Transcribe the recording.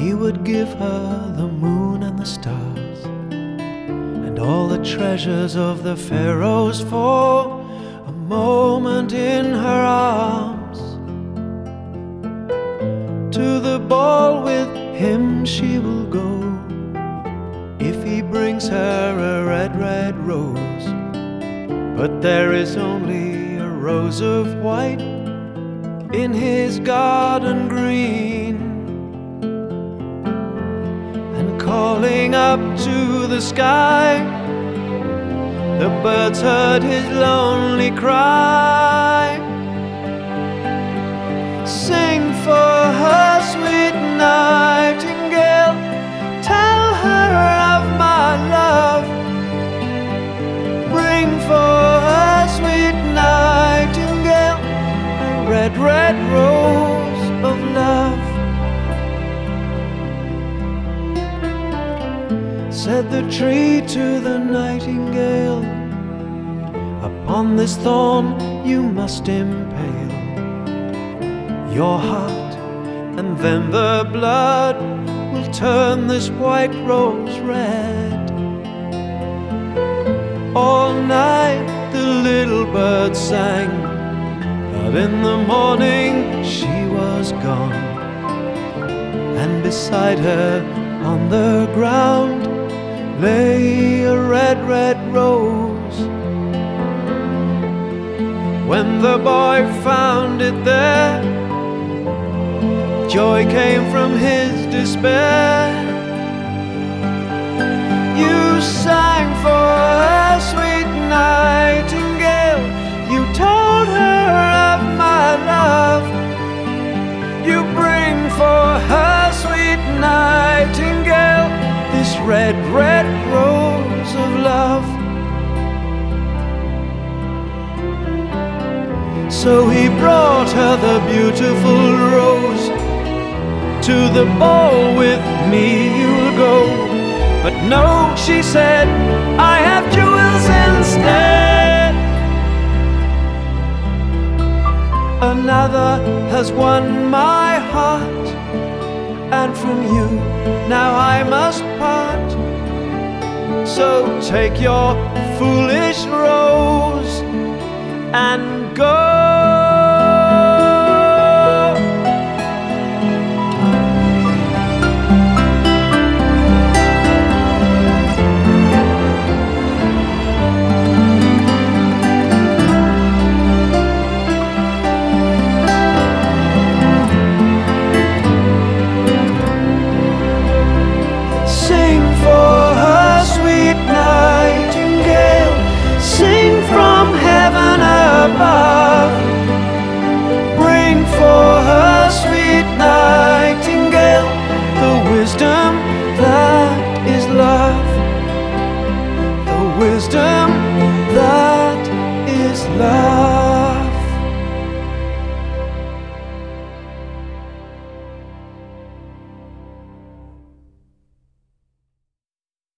he would give her the moon and the stars and all the treasures of the pharaohs for a moment in her arms. To the ball with him she will go if he brings her a red, red rose. But there is only a rose of white in his garden green. And calling up to the sky, the birds heard his lonely cry. Sing for her, sweet nightingale, tell her of my love. Bring for her, sweet nightingale, a red, red rose of love. Said the tree to the nightingale, upon this thorn you must impale your heart, and then the blood will turn this white rose red. All night the little bird sang, but in the morning she was gone. And beside her on the ground lay a red, red rose. When the boy found it there, joy came from his despair. You sang for her, sweet nightingale, you told her of my love. You bring for her, sweet nightingale, this red, red rose of love. So he brought her the beautiful rose. To the ball with me you'll go. But no, she said, I have jewels instead. Another has won my heart, and from you now I must part. So take your foolish rose and go.